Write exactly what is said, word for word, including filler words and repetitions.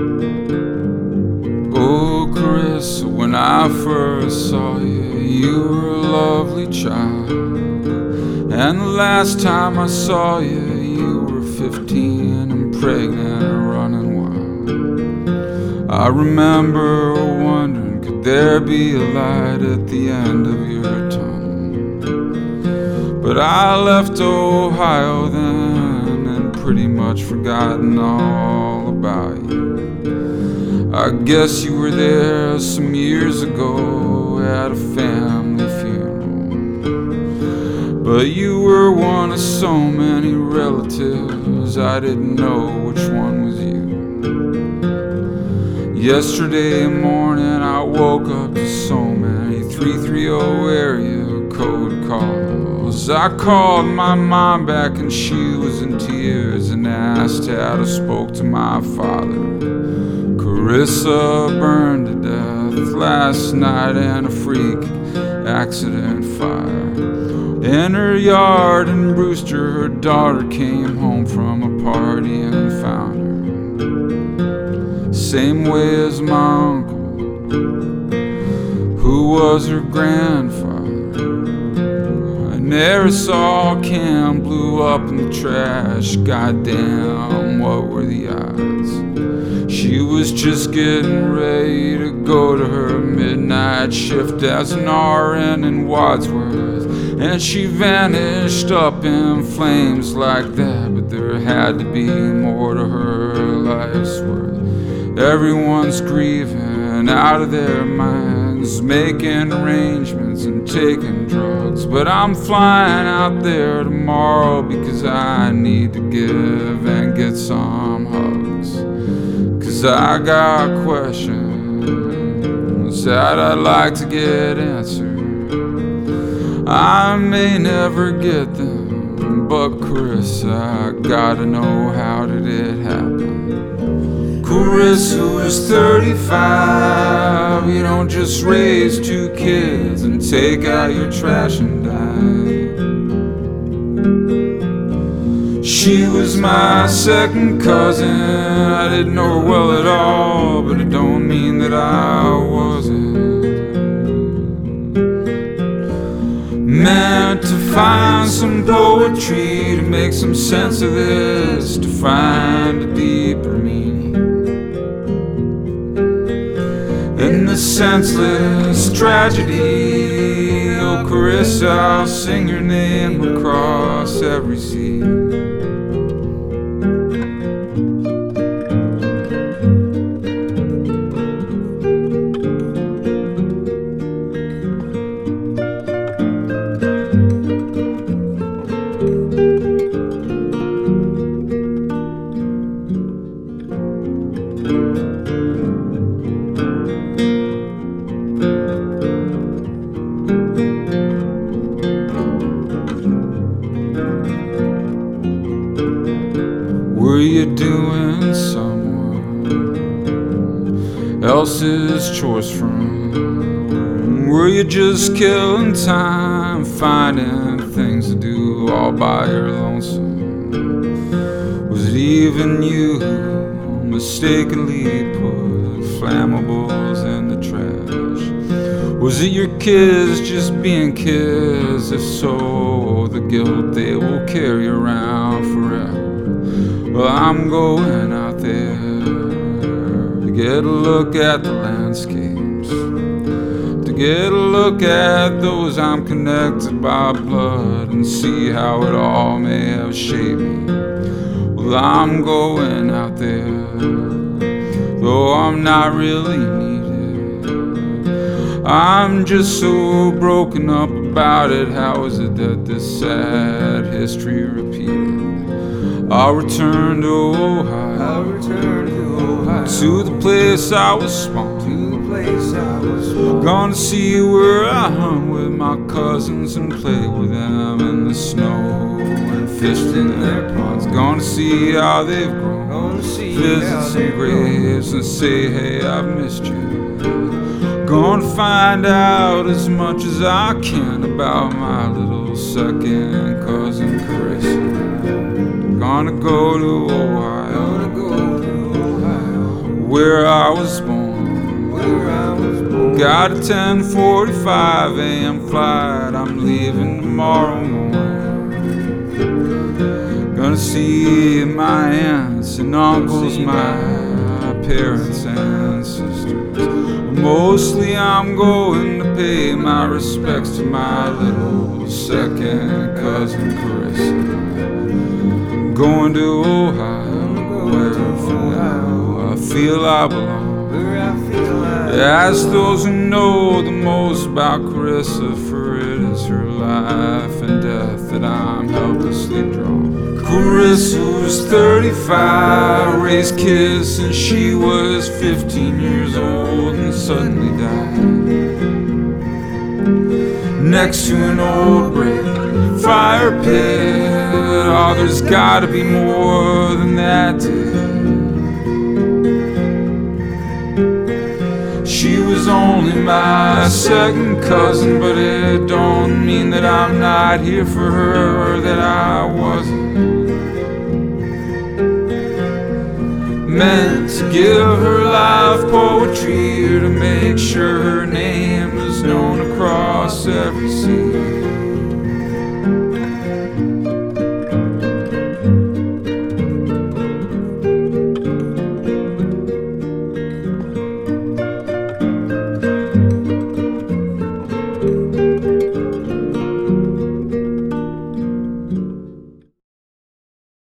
Oh, Chris, when I first saw you, you were a lovely child. And the last time I saw you, you were fifteen and pregnant and running wild. I remember wondering, could there be a light at the end of your tunnel? But I left Ohio then and pretty much forgotten all about you. I guess you were there some years ago at a family funeral, but you were one of so many relatives I didn't know which one was you. Yesterday morning I woke up to so many three three zero area code calls. I called my mom back and she was in tears and asked how I spoke to my father. Carissa burned to death last night in a freak accident fire in her yard in Brewster. Her daughter came home from a party and found her, same way as my uncle, who was her grandfather. An aerosol can blew up in the trash. Goddamn, what were the odds? She was just getting ready to go to her midnight shift as an R N in Wadsworth, and she vanished up in flames like that. But there had to be more to her life's worth. Everyone's grieving out of their minds, making arrangements and taking drugs. But I'm flying out there tomorrow because I need to give and get some hugs. Cause I got questions that I'd like to get answered. I may never get them, but Chris, I gotta know, how did it happen? Chris, who is thirty-five, you don't just raise two kids and take out your trash and die. She was my second cousin. I didn't know her well at all, but it don't mean that I wasn't meant to find some poetry, to make some sense of this, to find a deeper meaning in the senseless tragedy. Oh, Carissa, I'll sing your name across every sea. Were you doing someone else's chores from? Were you just killing time, finding things to do all by your lonesome? Was it even you who mistakenly put flammables in the trash? Was it your kids just being kids? If so, the guilt they will carry around forever. Well, I'm going out there to get a look at the landscapes, to get a look at those I'm connected by blood, and see how it all may have shaped me. Well, I'm going out there, though I'm not really needed. I'm just so broken up about it. How is it that this sad history repeated? I'll return to Ohio, I'll return to Ohio, to the place I was spawned, to the place I was born. Gonna see where I hung with my cousins and played with them in the snow and fished in their ponds. Gonna see how they've grown, Gonna see visit how some they've graves and say, hey, I've missed you. Gonna find out as much as I can about my little second cousin Carissa. Gonna go to Ohio, Gonna go to Ohio, where I was born. where I was born. Got a ten forty-five a.m. flight, I'm leaving tomorrow morning. Gonna see my aunts and uncles, my parents and sisters. Mostly I'm going to pay my respects to my little second cousin Carissa. Going to Ohio, where for now I feel I belong. Where I feel like Ask those who know the most about Carissa, for it is her life and death that I'm helplessly drawn. Carissa was thirty-five, raised kids since she was fifteen years old, and suddenly died next to an old brick fire pit. Oh, there's gotta be more than that to it. She was only my second cousin, but it don't mean that I'm not here for her or that I wasn't meant to give her life poetry, or to make sure her name is known across every sea.